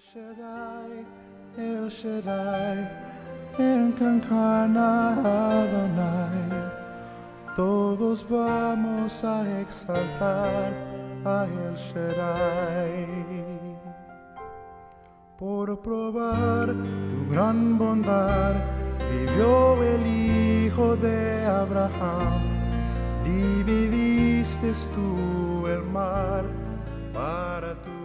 Shaddai, El Shaddai, en Kankana Adonai, todos vamos a exaltar a El Shaddai. Por probar tu gran bondad, vivió el Hijo de Abraham, dividiste tú el mar para tu